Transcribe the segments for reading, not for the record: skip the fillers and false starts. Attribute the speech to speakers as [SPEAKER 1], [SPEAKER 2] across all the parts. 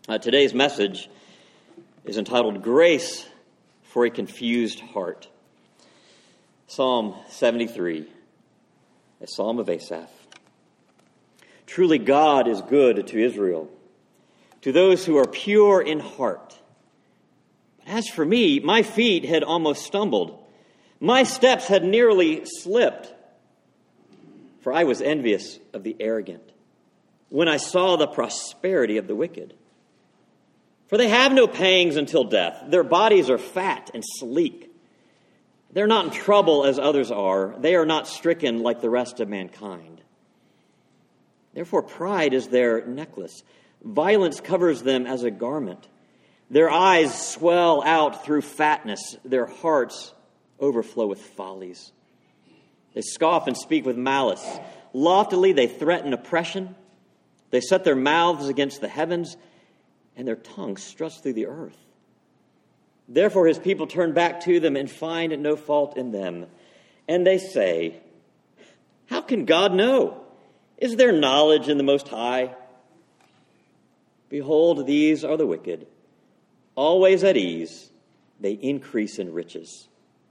[SPEAKER 1] Today's message is entitled Grace for a Confused Heart. Psalm 73, a psalm of Asaph. Truly God is good to Israel, to those who are pure in heart. But as for me, my feet had almost stumbled. My steps had nearly slipped. For I was envious of the arrogant when I saw the prosperity of the wicked. For they have no pangs until death. Their bodies are fat and sleek. They're not in trouble as others are. They are not stricken like the rest of mankind. Therefore pride is their necklace. Violence covers them as a garment. Their eyes swell out through fatness. Their hearts overflow with follies. They scoff and speak with malice. Loftily they threaten oppression. They set their mouths against the heavens, and their tongue struts through the earth. Therefore his people turn back to them and find no fault in them. And they say, how can God know? Is there knowledge in the Most High? Behold, these are the wicked. Always at ease, they increase in riches.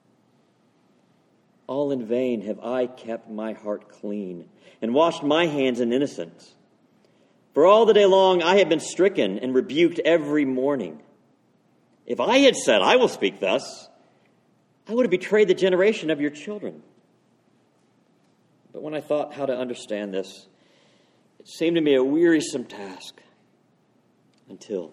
[SPEAKER 1] All in vain have I kept my heart clean and washed my hands in innocence. For all the day long I have been stricken and rebuked every morning. If I had said, I will speak thus, I would have betrayed the generation of your children. But when I thought how to understand this, it seemed to me a wearisome task. Until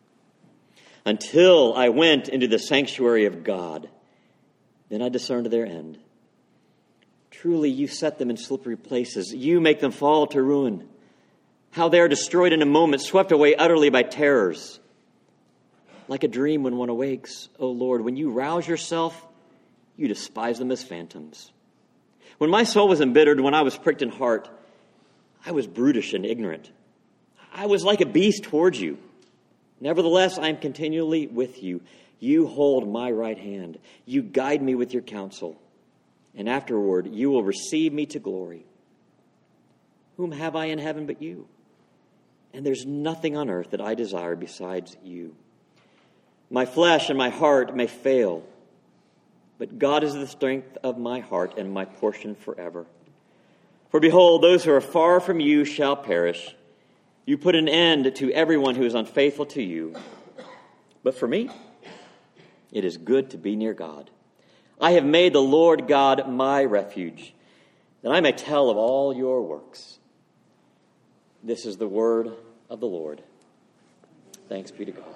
[SPEAKER 1] I went into the sanctuary of God, then I discerned their end. Truly you set them in slippery places. You make them fall to ruin. How they are destroyed in a moment, swept away utterly by terrors. Like a dream when one awakes, O Lord, when you rouse yourself, you despise them as phantoms. When my soul was embittered, when I was pricked in heart, I was brutish and ignorant. I was like a beast towards you. Nevertheless, I am continually with you. You hold my right hand. You guide me with your counsel. And afterward, you will receive me to glory. Whom have I in heaven but you? And there's nothing on earth that I desire besides you. My flesh and my heart may fail, but God is the strength of my heart and my portion forever. For behold, those who are far from you shall perish. You put an end to everyone who is unfaithful to you. But for me, it is good to be near God. I have made the Lord God my refuge, that I may tell of all your works. This is the word of the Lord. Thanks be to God.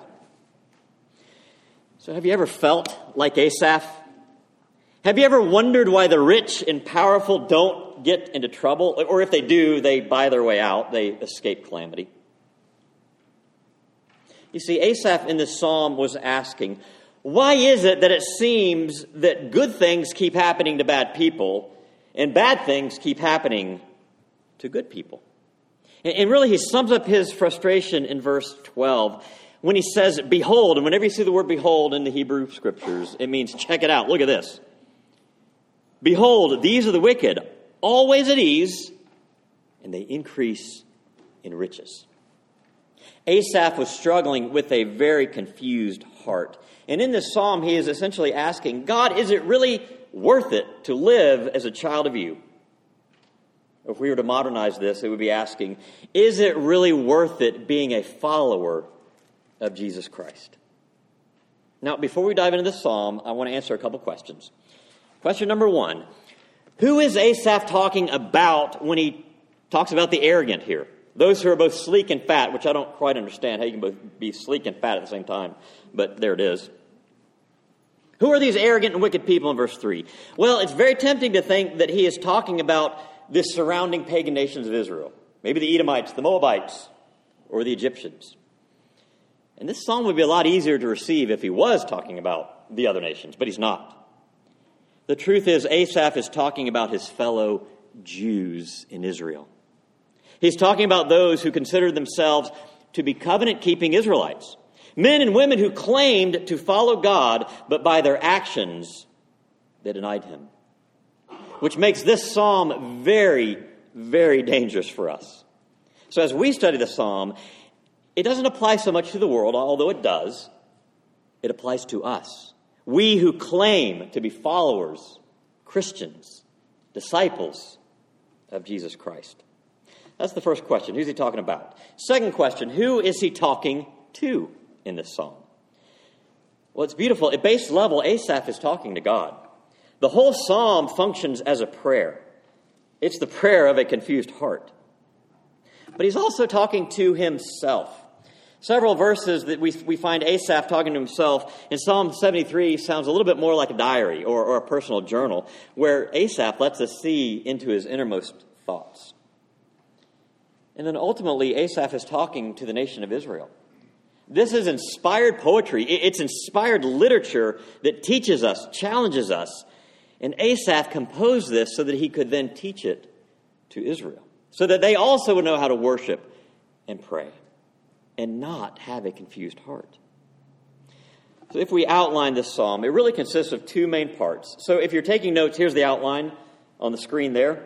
[SPEAKER 1] So have you ever felt like Asaph? Have you ever wondered why the rich and powerful don't get into trouble? Or if they do, they buy their way out. They escape calamity. You see, Asaph in this psalm was asking, why is it that it seems that good things keep happening to bad people and bad things keep happening to good people? And really, he sums up his frustration in verse 12 when he says, behold. And whenever you see the word behold in the Hebrew scriptures, it means check it out. Look at this. Behold, these are the wicked, always at ease, and they increase in riches. Asaph was struggling with a very confused heart. And in this psalm, he is essentially asking, God, is it really worth it to live as a child of you? If we were to modernize this, it would be asking, is it really worth it being a follower of Jesus Christ? Now, before we dive into this psalm, I want to answer a couple questions. Question number one, who is Asaph talking about when he talks about the arrogant here? Those who are both sleek and fat, which I don't quite understand how you can both be sleek and fat at the same time, but there it is. Who are these arrogant and wicked people in verse 3? Well, it's very tempting to think that he is talking about the surrounding pagan nations of Israel. Maybe the Edomites, the Moabites, or the Egyptians. And this psalm would be a lot easier to receive if he was talking about the other nations, but he's not. The truth is, Asaph is talking about his fellow Jews in Israel. He's talking about those who considered themselves to be covenant-keeping Israelites. Men and women who claimed to follow God, but by their actions, they denied him. Which makes this psalm very, very dangerous for us. So as we study the psalm, it doesn't apply so much to the world, although it does. It applies to us. We who claim to be followers, Christians, disciples of Jesus Christ. That's the first question. Who's he talking about? Second question, who is he talking to in this psalm? Well, it's beautiful. At base level, Asaph is talking to God. The whole psalm functions as a prayer. It's the prayer of a confused heart. But he's also talking to himself. Several verses that we find Asaph talking to himself in Psalm 73 sounds a little bit more like a diary or a personal journal, where Asaph lets us see into his innermost thoughts. And then ultimately, Asaph is talking to the nation of Israel. This is inspired poetry. It's inspired literature that teaches us, challenges us. And Asaph composed this so that he could then teach it to Israel, so that they also would know how to worship and pray and not have a confused heart. So if we outline this psalm, it really consists of two main parts. So if you're taking notes, here's the outline on the screen there.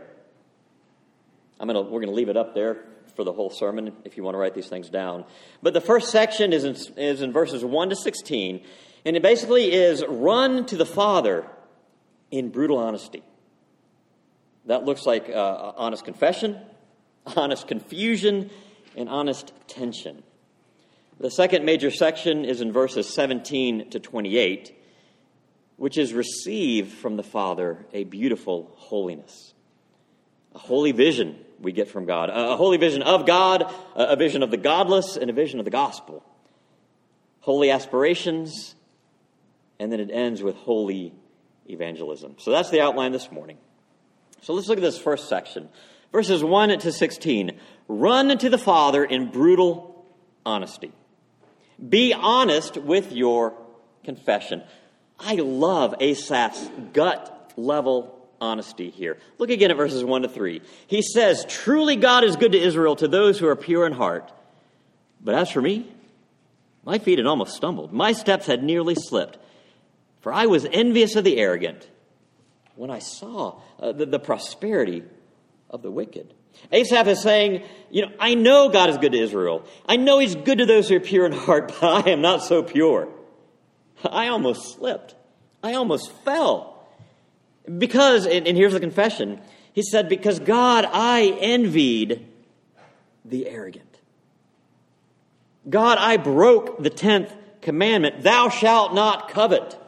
[SPEAKER 1] We're going to leave it up there for the whole sermon if you want to write these things down. But the first section is in verses 1 to 16, and it basically is run to the Father in brutal honesty. That looks like honest confession, honest confusion, and honest tension. The second major section is in verses 17 to 28, which is receive from the Father a beautiful holiness. A holy vision we get from God. A holy vision of God, a vision of the godless, and a vision of the gospel. Holy aspirations, and then it ends with holy evangelism. So that's the outline this morning. So let's look at this first section. Verses 1 to 16. Run to the Father in brutal honesty. Be honest with your confession. I love Asaph's gut-level honesty here. Look again at verses 1 to 3. He says, truly God is good to Israel, to those who are pure in heart. But as for me, my feet had almost stumbled. My steps had nearly slipped. For I was envious of the arrogant when I saw the prosperity of the wicked. Asaph is saying, I know God is good to Israel. I know he's good to those who are pure in heart, but I am not so pure. I almost slipped. I almost fell. Because, and here's the confession, he said, because God, I envied the arrogant. God, I broke the 10th commandment, thou shalt not covet.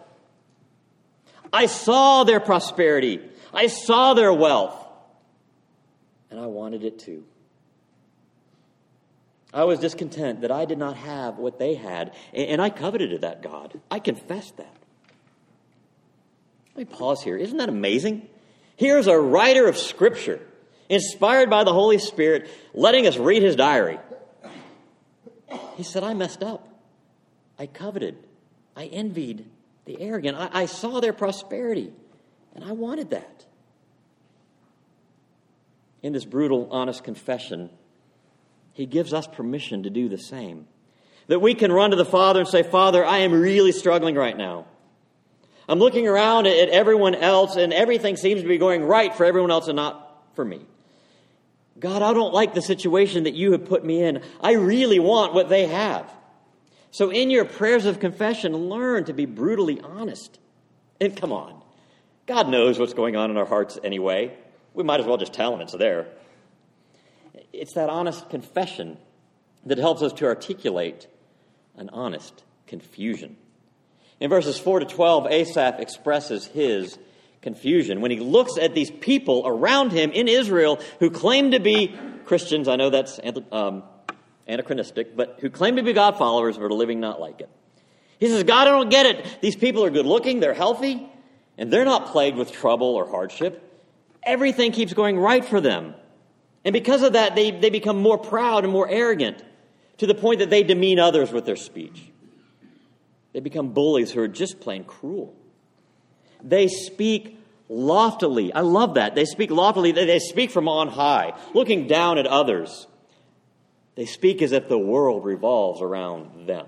[SPEAKER 1] I saw their prosperity. I saw their wealth. And I wanted it too. I was discontent that I did not have what they had. And I coveted that, God. I confess that. Let me pause here. Isn't that amazing? Here's a writer of Scripture, inspired by the Holy Spirit, letting us read his diary. He said, I messed up. I coveted. I envied the arrogant. I saw their prosperity, and I wanted that. In this brutal, honest confession, he gives us permission to do the same. That we can run to the Father and say, Father, I am really struggling right now. I'm looking around at everyone else, and everything seems to be going right for everyone else and not for me. God, I don't like the situation that you have put me in. I really want what they have. So in your prayers of confession, learn to be brutally honest. And come on, God knows what's going on in our hearts anyway. We might as well just tell him it's there. It's that honest confession that helps us to articulate an honest confusion. In verses 4 to 12, Asaph expresses his confusion when he looks at these people around him in Israel who claim to be Christians. I know that's anachronistic, but who claim to be God followers but are living not like it. He says, God, I don't get it. These people are good looking, they're healthy, and they're not plagued with trouble or hardship. Everything keeps going right for them. And because of that, they become more proud and more arrogant to the point that they demean others with their speech. They become bullies who are just plain cruel. They speak loftily. I love that. They speak loftily. They speak from on high, looking down at others. They speak as if the world revolves around them.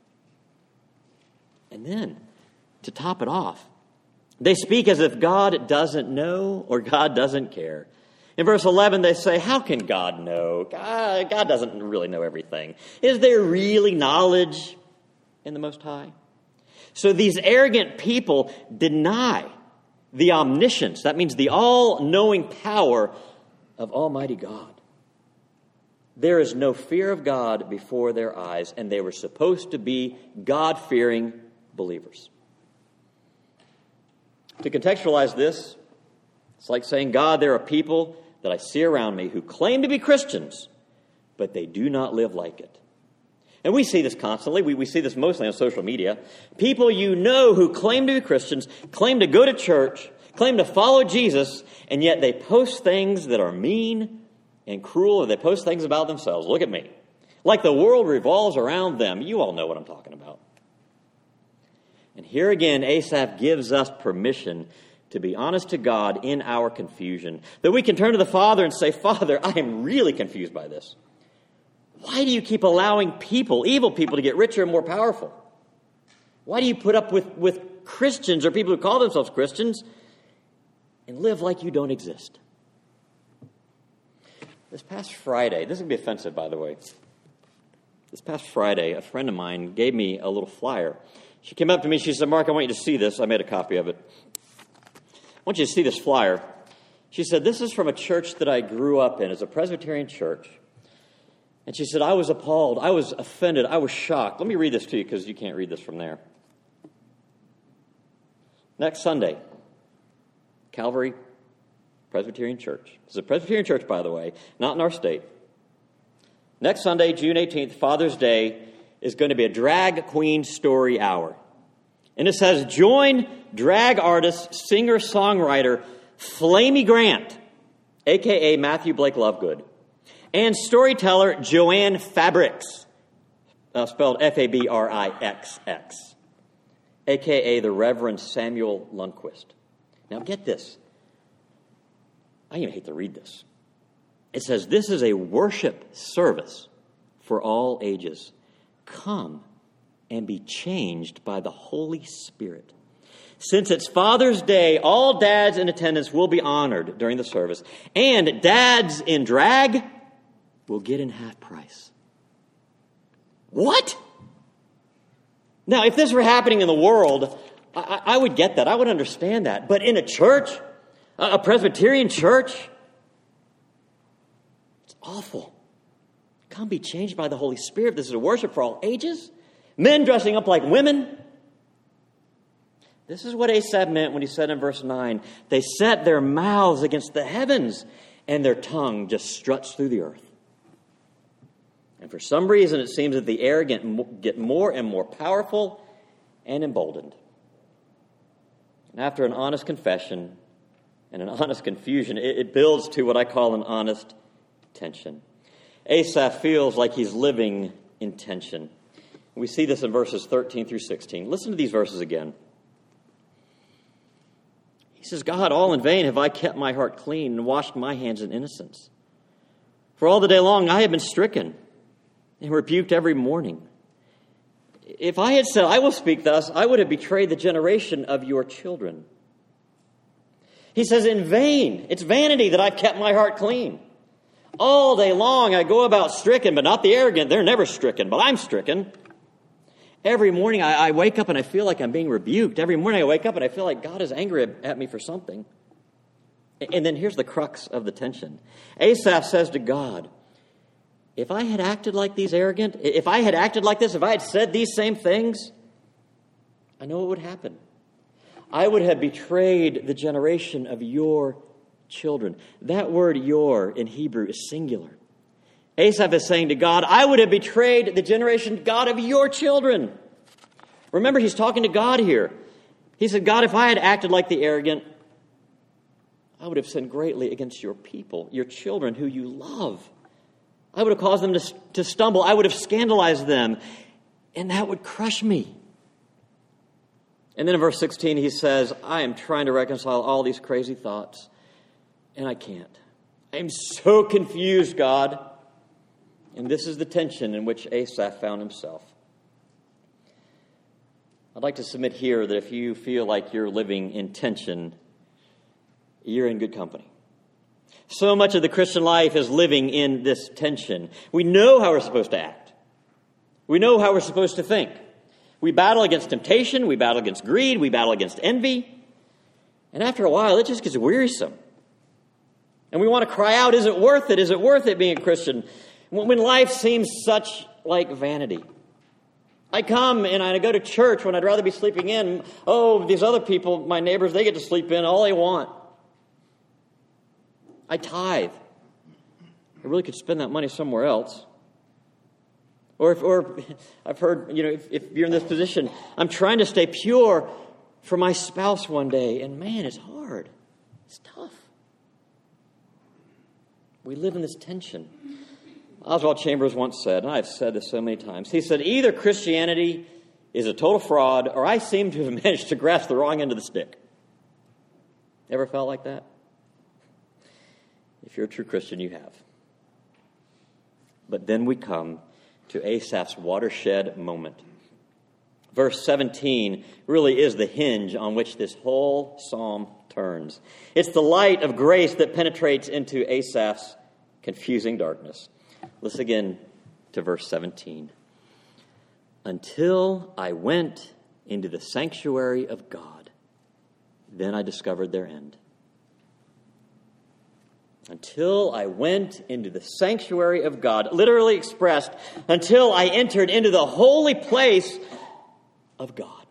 [SPEAKER 1] And then, to top it off, they speak as if God doesn't know or God doesn't care. In verse 11, they say, how can God know? God doesn't really know everything. Is there really knowledge in the Most High? So these arrogant people deny the omniscience, that means the all-knowing power of Almighty God. There is no fear of God before their eyes, and they were supposed to be God-fearing believers. To contextualize this, it's like saying, God, there are people that I see around me who claim to be Christians, but they do not live like it. And we see this constantly. We see this mostly on social media. People you know who claim to be Christians, claim to go to church, claim to follow Jesus, and yet they post things that are mean and cruel, or they post things about themselves. Look at me. Like the world revolves around them. You all know what I'm talking about. And here again, Asaph gives us permission to be honest to God in our confusion. That we can turn to the Father and say, Father, I am really confused by this. Why do you keep allowing people, evil people, to get richer and more powerful? Why do you put up with Christians or people who call themselves Christians and live like you don't exist? This past Friday, this is going to be offensive, by the way. This past Friday, a friend of mine gave me a little flyer. She came up to me, she said, Mark, I want you to see this. I made a copy of it. I want you to see this flyer. She said, this is from a church that I grew up in. It's a Presbyterian church. And she said, I was appalled. I was offended. I was shocked. Let me read this to you because you can't read this from there. Next Sunday, Calvary Presbyterian Church. This is a Presbyterian church, by the way, not in our state. Next Sunday, June 18th, Father's Day, is going to be a drag queen story hour. And it says, join drag artist, singer-songwriter Flamy Grant, a.k.a. Matthew Blake Lovegood, and storyteller Joanne Fabrics, spelled Fabrixx, a.k.a. the Reverend Samuel Lundquist. Now get this. I even hate to read this. It says, this is a worship service for all ages. Come and be changed by the Holy Spirit. Since it's Father's Day, all dads in attendance will be honored during the service. And dads in drag will get in half price. What? Now, if this were happening in the world, I would get that. I would understand that. But in a church, a Presbyterian church, it's awful. Come be changed by the Holy Spirit. This is a worship for all ages. Men dressing up like women. This is what Asaph meant when he said in verse 9, they set their mouths against the heavens and their tongue just struts through the earth. And for some reason, it seems that the arrogant get more and more powerful and emboldened. And after an honest confession and an honest confusion, it builds to what I call an honest tension. Asaph feels like he's living in tension. We see this in verses 13 through 16. Listen to these verses again. He says, God, all in vain have I kept my heart clean and washed my hands in innocence. For all the day long I have been stricken and rebuked every morning. If I had said, I will speak thus, I would have betrayed the generation of your children. He says, in vain, it's vanity that I've kept my heart clean. All day long I go about stricken, but not the arrogant. They're never stricken, but I'm stricken. Every morning I wake up and I feel like I'm being rebuked. Every morning I wake up and I feel like God is angry at me for something. And then here's the crux of the tension. Asaph says to God, if I had acted like these arrogant, if I had acted like this, if I had said these same things, I know what would happen. I would have betrayed the generation of your children. That word your in Hebrew is singular. Asaph is saying to God, I would have betrayed the generation, God, of your children. Remember, he's talking to God here. He said, God, if I had acted like the arrogant, I would have sinned greatly against your people, your children who you love. I would have caused them to stumble. I would have scandalized them. And that would crush me. And then in verse 16, he says, I am trying to reconcile all these crazy thoughts, and I can't. I am so confused, God. And this is the tension in which Asaph found himself. I'd like to submit here that if you feel like you're living in tension, you're in good company. So much of the Christian life is living in this tension. We know how we're supposed to act. We know how we're supposed to think. We battle against temptation. We battle against greed. We battle against envy. And after a while, it just gets wearisome. And we want to cry out, is it worth it? Is it worth it being a Christian? When life seems such like vanity. I come and I go to church when I'd rather be sleeping in. Oh, these other people, my neighbors, they get to sleep in all they want. I tithe. I really could spend that money somewhere else. Or I've heard, if you're in this position, I'm trying to stay pure for my spouse one day. And man, it's hard. It's tough. We live in this tension. Oswald Chambers once said, and I've said this so many times, he said, either Christianity is a total fraud or I seem to have managed to grasp the wrong end of the stick. Ever felt like that? If you're a true Christian, you have. But then we come to Asaph's watershed moment. Verse 17 really is the hinge on which this whole psalm turns. It's the light of grace that penetrates into Asaph's confusing darkness. Listen again to verse 17. Until I went into the sanctuary of God, then I discovered their end. Until I went into the sanctuary of God, literally expressed, until I entered into the holy place of God.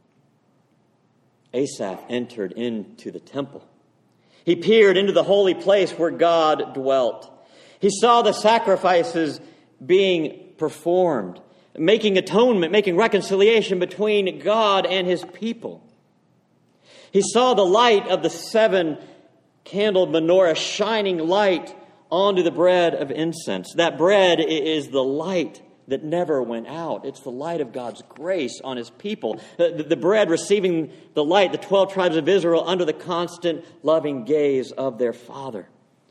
[SPEAKER 1] Asaph entered into the temple. He peered into the holy place where God dwelt. He saw the sacrifices being performed, making atonement, making reconciliation between God and his people. He saw the light of the 7-candled menorah shining light onto the bread of incense. That bread is the light that never went out. It's the light of God's grace on his people. The bread receiving the light, the 12 tribes of Israel under the constant loving gaze of their Father.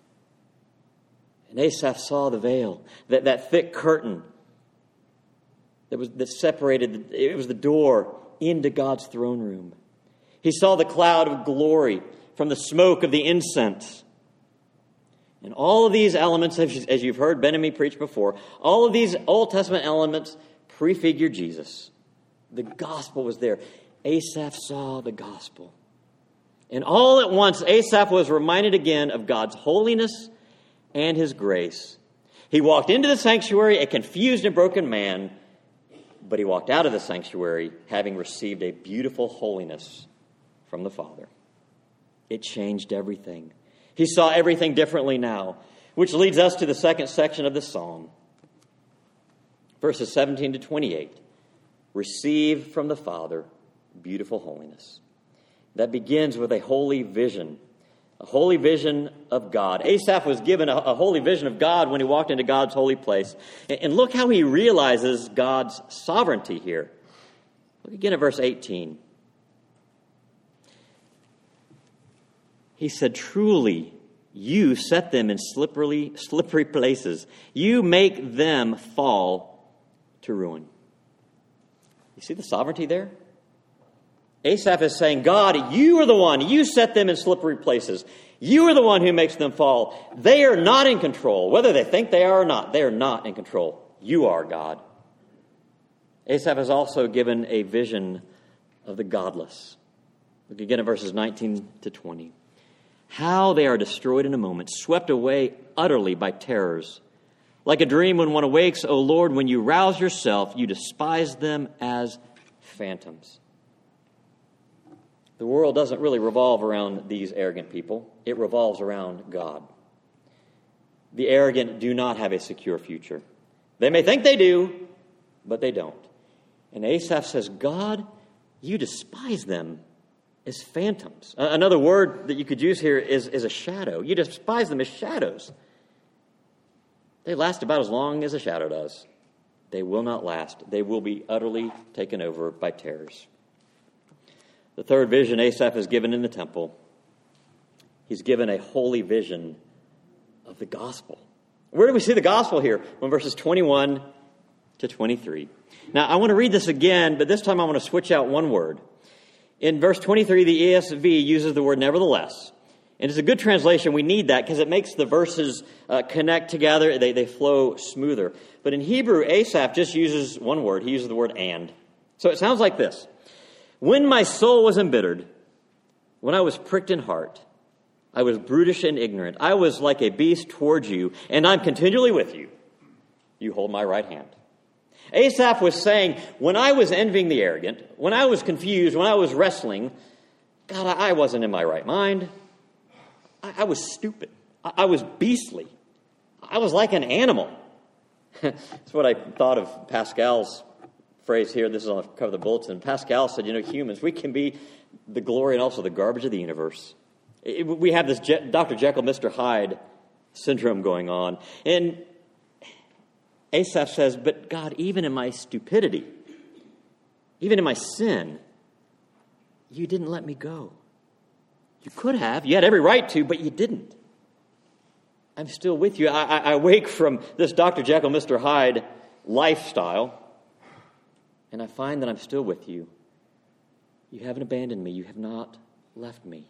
[SPEAKER 1] And Asaph saw the veil, that thick curtain that separated, it was the door into God's throne room. He saw the cloud of glory from the smoke of the incense. And all of these elements, as you've heard Ben and me preach before, all of these Old Testament elements prefigure Jesus. The gospel was there. Asaph saw the gospel. And all at once, Asaph was reminded again of God's holiness and his grace. He walked into the sanctuary a confused and broken man, but he walked out of the sanctuary having received a beautiful holiness from the Father. It changed everything. He saw everything differently now, which leads us to the second section of the psalm. Verses 17 to 28. Receive from the Father beautiful holiness. That begins with a holy vision. A holy vision of God. Asaph was given a holy vision of God when he walked into God's holy place. And look how he realizes God's sovereignty here. Look again at verse 18. He said, truly, you set them in slippery places. You make them fall to ruin. You see the sovereignty there? Asaph is saying, God, you are the one. You set them in slippery places. You are the one who makes them fall. They are not in control. Whether they think they are or not, they are not in control. You are God. Asaph is also given a vision of the godless. Look again at verses 19 to 20. How they are destroyed in a moment, swept away utterly by terrors. Like a dream when one awakes, O Lord, when you rouse yourself, you despise them as phantoms. The world doesn't really revolve around these arrogant people. It revolves around God. The arrogant do not have a secure future. They may think they do, but they don't. And Asaph says, God, you despise them as phantoms. Another word that you could use here is a shadow. You despise them as shadows. They last about as long as a shadow does. They will not last. They will be utterly taken over by terrors. The third vision Asaph is given in the temple. He's given a holy vision of the gospel. Where do we see the gospel here? Well, verses 21 to 23. Now, I want to read this again, but this time I want to switch out one word. In verse 23, the ESV uses the word nevertheless. And it's a good translation. We need that because it makes the verses connect together. They flow smoother. But in Hebrew, Asaph just uses one word. He uses the word and. So it sounds like this. When my soul was embittered, when I was pricked in heart, I was brutish and ignorant. I was like a beast towards you, and I'm continually with you. You hold my right hand. Asaph was saying, when I was envying the arrogant, when I was confused, when I was wrestling, God, I wasn't in my right mind. I was stupid. I was beastly. I was like an animal. That's what I thought of Pascal's phrase here. This is on the cover of the bulletin. Pascal said, humans, we can be the glory and also the garbage of the universe. We have this Dr. Jekyll, Mr. Hyde syndrome going on. And Asaph says, but God, even in my stupidity, even in my sin, you didn't let me go. You could have. You had every right to, but you didn't. I'm still with you. I wake from this Dr. Jekyll, Mr. Hyde lifestyle, and I find that I'm still with you. You haven't abandoned me. You have not left me.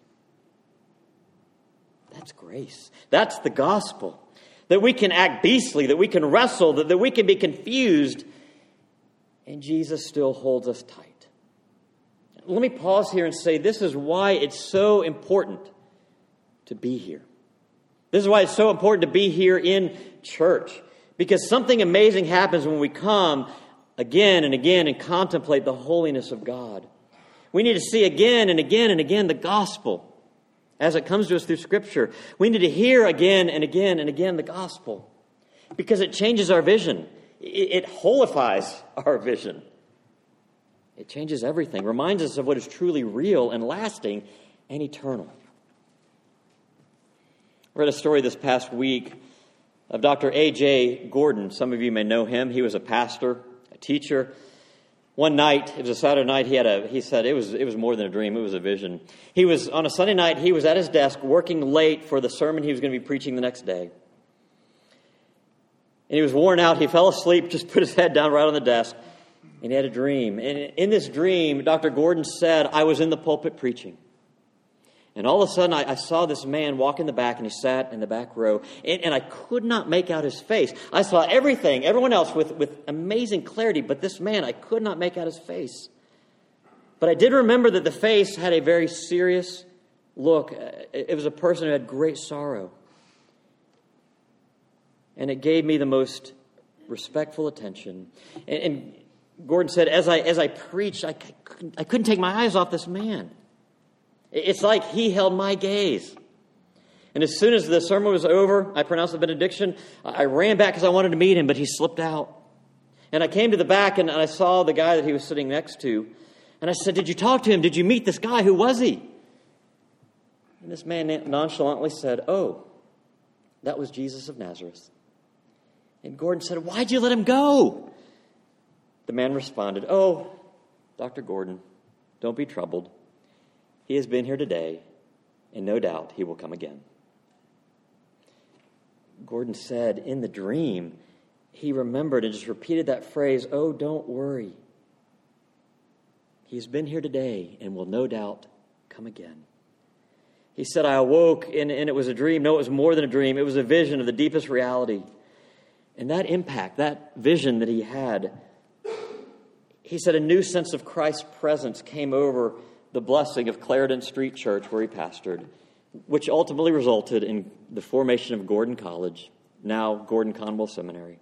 [SPEAKER 1] That's grace. That's the gospel. That we can act beastly, that we can wrestle, that we can be confused, and Jesus still holds us tight. Let me pause here and say this is why it's so important to be here. This is why it's so important to be here in church. Because something amazing happens when we come again and again and contemplate the holiness of God. We need to see again and again and again the gospel as it comes to us through Scripture. We need to hear again and again and again the gospel because it changes our vision. It holifies our vision. It changes everything, reminds us of what is truly real and lasting and eternal. I read a story this past week of Dr. A.J. Gordon. Some of you may know him. He was a pastor, a teacher. One night, it was a Saturday night, he said it was more than a dream, it was a vision. He was, on a Sunday night, he was at his desk working late for the sermon he was going to be preaching the next day. And he was worn out, he fell asleep, just put his head down right on the desk, and he had a dream. And in this dream, Dr. Gordon said, I was in the pulpit preaching. And all of a sudden, I saw this man walk in the back, and he sat in the back row. And I could not make out his face. I saw everyone else with amazing clarity, but this man, I could not make out his face. But I did remember that the face had a very serious look. It was a person who had great sorrow. And it gave me the most respectful attention. And Gordon said, as I preached, I couldn't take my eyes off this man. It's like he held my gaze. And as soon as the sermon was over, I pronounced the benediction. I ran back because I wanted to meet him, but he slipped out. And I came to the back and I saw the guy that he was sitting next to. And I said, did you talk to him? Did you meet this guy? Who was he? And this man nonchalantly said, oh, that was Jesus of Nazareth. And Gordon said, why'd you let him go? The man responded, oh, Dr. Gordon, don't be troubled. He has been here today, and no doubt he will come again. Gordon said in the dream, he remembered and just repeated that phrase, oh, don't worry. He has been here today and will no doubt come again. He said, I awoke and it was a dream. No, it was more than a dream. It was a vision of the deepest reality. And that impact, that vision that he had, he said a new sense of Christ's presence came over the blessing of Clarendon Street Church where he pastored, which ultimately resulted in the formation of Gordon College, now Gordon Conwell Seminary.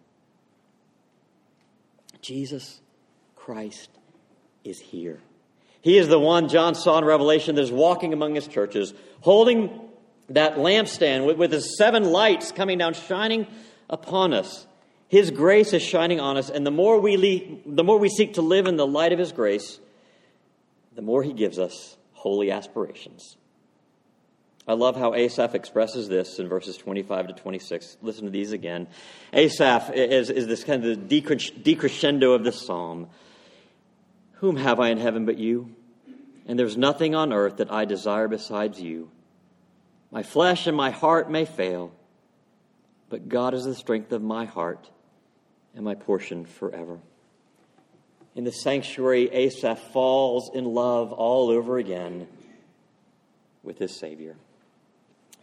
[SPEAKER 1] Jesus Christ is here. He is the one John saw in Revelation that is walking among his churches, holding that lampstand with his 7 lights coming down, shining upon us. His grace is shining on us, and the more we seek to live in the light of his grace, the more he gives us holy aspirations. I love how Asaph expresses this in verses 25 to 26. Listen to these again. Asaph is this kind of the decrescendo of this psalm. Whom have I in heaven but you? And there's nothing on earth that I desire besides you. My flesh and my heart may fail, but God is the strength of my heart and my portion forever. In the sanctuary, Asaph falls in love all over again with his Savior.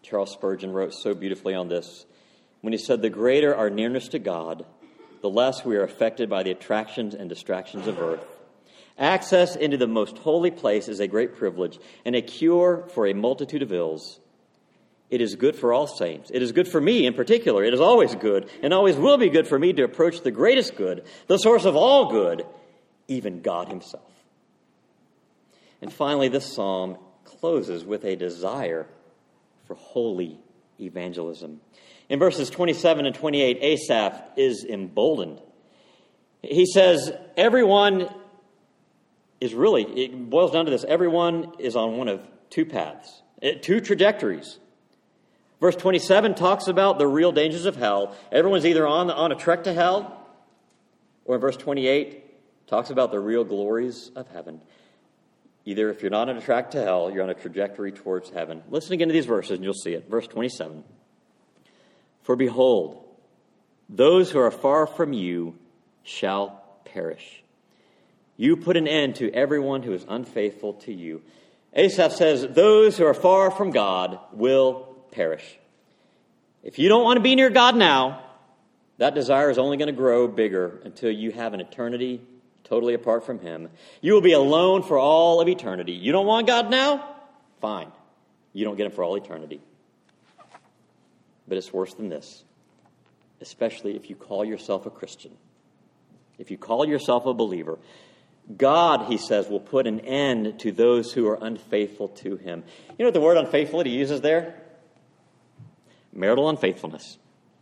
[SPEAKER 1] Charles Spurgeon wrote so beautifully on this when he said, "The greater our nearness to God, the less we are affected by the attractions and distractions of earth. Access into the most holy place is a great privilege and a cure for a multitude of ills. It is good for all saints. It is good for me in particular. It is always good and always will be good for me to approach the greatest good, the source of all good, even God himself." And finally, this psalm closes with a desire for holy evangelism. In verses 27 and 28, Asaph is emboldened. He says, everyone is really, it boils down to this, everyone is on one of two paths, two trajectories. Verse 27 talks about the real dangers of hell. Everyone's either on a trek to hell, or in verse 28 talks about the real glories of heaven. Either if you're not on a track to hell, you're on a trajectory towards heaven. Listen again to these verses and you'll see it. Verse 27. "For behold, those who are far from you shall perish. You put an end to everyone who is unfaithful to you." Asaph says, those who are far from God will perish. If you don't want to be near God now, that desire is only going to grow bigger until you have an eternity totally apart from him. You will be alone for all of eternity. You don't want God now? Fine. You don't get him for all eternity. But it's worse than this, especially if you call yourself a Christian. If you call yourself a believer, God, he says, will put an end to those who are unfaithful to him. You know what the word unfaithful he uses there? Marital unfaithfulness.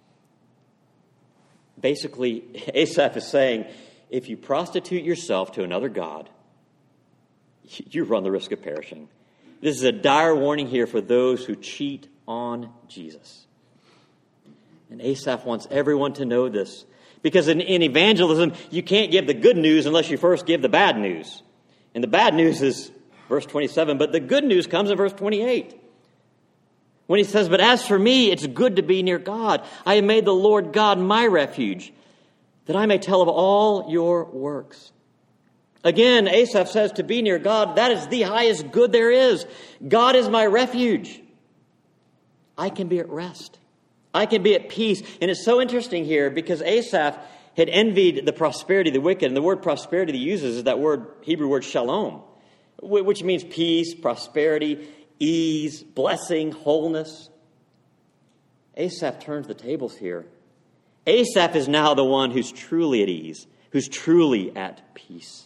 [SPEAKER 1] Basically, Asaph is saying, if you prostitute yourself to another god, you run the risk of perishing. This is a dire warning here for those who cheat on Jesus. And Asaph wants everyone to know this. Because in evangelism, you can't give the good news unless you first give the bad news. And the bad news is verse 27, but the good news comes in verse 28. When he says, "But as for me, it's good to be near God. I have made the Lord God my refuge, that I may tell of all your works." Again, Asaph says to be near God, that is the highest good there is. God is my refuge. I can be at rest. I can be at peace. And it's so interesting here because Asaph had envied the prosperity of the wicked. And the word prosperity that he uses is that Hebrew word shalom, which means peace, prosperity, ease, blessing, wholeness. Asaph turns the tables here. Asaph is now the one who's truly at ease, who's truly at peace.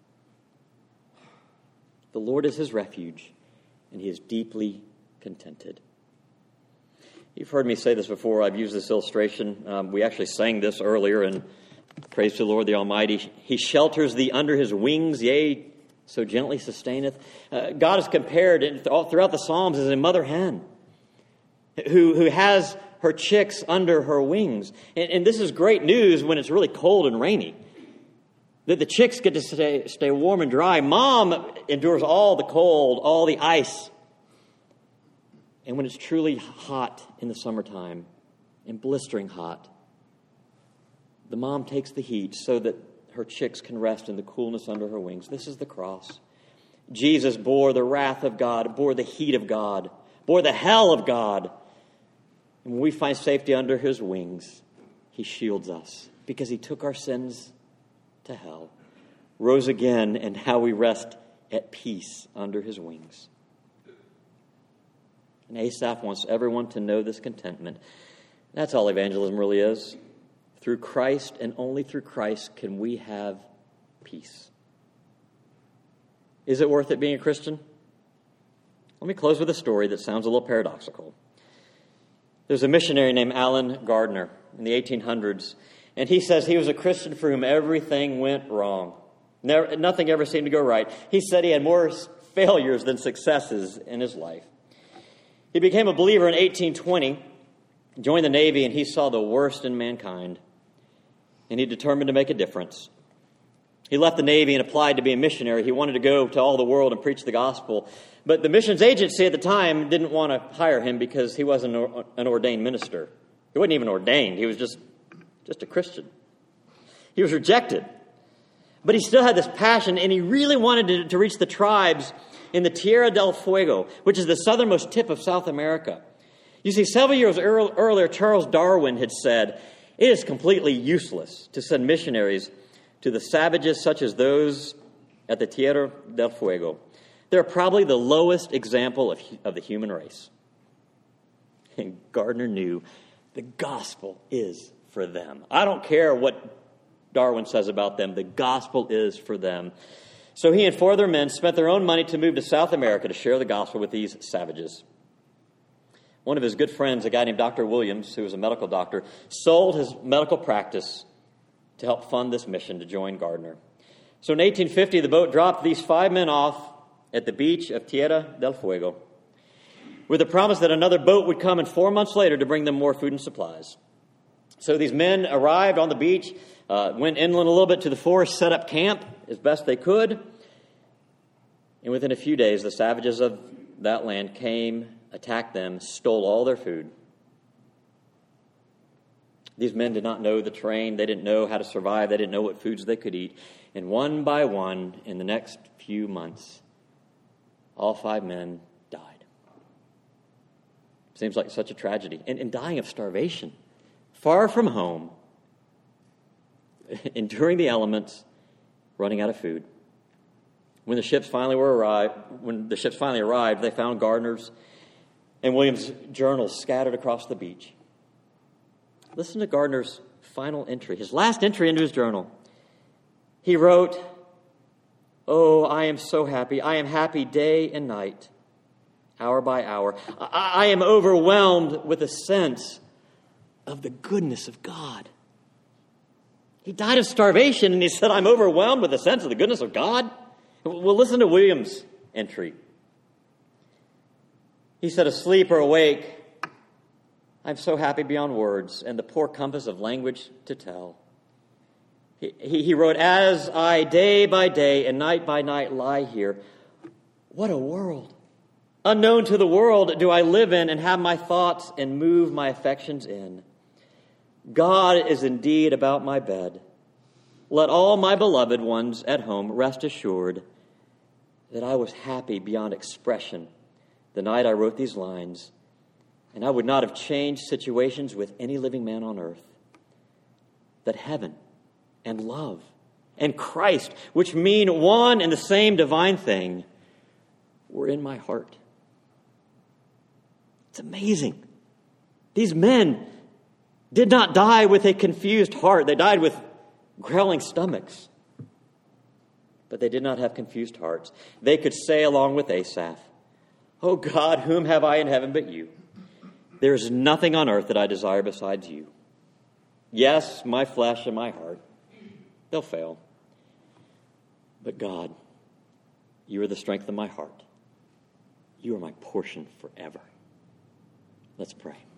[SPEAKER 1] The Lord is his refuge, and he is deeply contented. You've heard me say this before. I've used this illustration. We actually sang this earlier, and praise to the Lord the Almighty. He shelters thee under his wings, yea, so gently sustaineth. God is compared throughout the Psalms as a mother hen who has her chicks under her wings. And this is great news when it's really cold and rainy, that the chicks get to stay warm and dry. Mom endures all the cold, all the ice. And when it's truly hot in the summertime and blistering hot, the mom takes the heat so that her chicks can rest in the coolness under her wings. This is the cross. Jesus bore the wrath of God, bore the heat of God, bore the hell of God. And when we find safety under his wings, he shields us because he took our sins to hell, rose again, and now we rest at peace under his wings. And Asaph wants everyone to know this contentment. That's all evangelism really is. Through Christ and only through Christ can we have peace. Is it worth it being a Christian? Let me close with a story that sounds a little paradoxical. There's a missionary named Alan Gardner in the 1800s, and he says he was a Christian for whom everything went wrong. Nothing ever seemed to go right. He said he had more failures than successes in his life. He became a believer in 1820, joined the Navy, and he saw the worst in mankind. And he determined to make a difference. He left the Navy and applied to be a missionary. He wanted to go to all the world and preach the gospel. But the missions agency at the time didn't want to hire him because he wasn't an ordained minister. He wasn't even ordained. He was just a Christian. He was rejected. But he still had this passion, and he really wanted to reach the tribes in the Tierra del Fuego, which is the southernmost tip of South America. You see, several years earlier, Charles Darwin had said, "It is completely useless to send missionaries to the savages such as those at the Tierra del Fuego. They're probably the lowest example of the human race." And Gardner knew the gospel is for them. I don't care what Darwin says about them. The gospel is for them. So he and 4 other men spent their own money to move to South America to share the gospel with these savages. One of his good friends, a guy named Dr. Williams, who was a medical doctor, sold his medical practice to help fund this mission to join Gardner. So in 1850, the boat dropped these 5 men off at the beach of Tierra del Fuego with the promise that another boat would come in 4 months later to bring them more food and supplies. So these men arrived on the beach, went inland a little bit to the forest, set up camp as best they could. And within a few days, the savages of that land came, attacked them, stole all their food. These men did not know the terrain. They didn't know how to survive. They didn't know what foods they could eat. And one by one, in the next few months, all 5 men died. Seems like such a tragedy. And dying of starvation, far from home, enduring the elements, running out of food. When the ships finally arrived, they found Gardner's and Williams' journals scattered across the beach. Listen to Gardner's final entry, his last entry into his journal. He wrote, "Oh, I am so happy. I am happy day and night, hour by hour. I am overwhelmed with a sense of the goodness of God." He died of starvation, and he said, "I'm overwhelmed with a sense of the goodness of God." Well, listen to Williams' entry. He said, "Asleep or awake, I'm so happy beyond words, and the poor compass of language to tell." He wrote, "As I day by day and night by night lie here, what a world! Unknown to the world do I live in and have my thoughts and move my affections in. God is indeed about my bed. Let all my beloved ones at home rest assured that I was happy beyond expression the night I wrote these lines, and I would not have changed situations with any living man on earth. That heaven and love and Christ, which mean one and the same divine thing, were in my heart." It's amazing. These men did not die with a confused heart. They died with growling stomachs. But they did not have confused hearts. They could say along with Asaph, "Oh God, whom have I in heaven but you? There is nothing on earth that I desire besides you. Yes, my flesh and my heart, they'll fail. But God, you are the strength of my heart. You are my portion forever." Let's pray.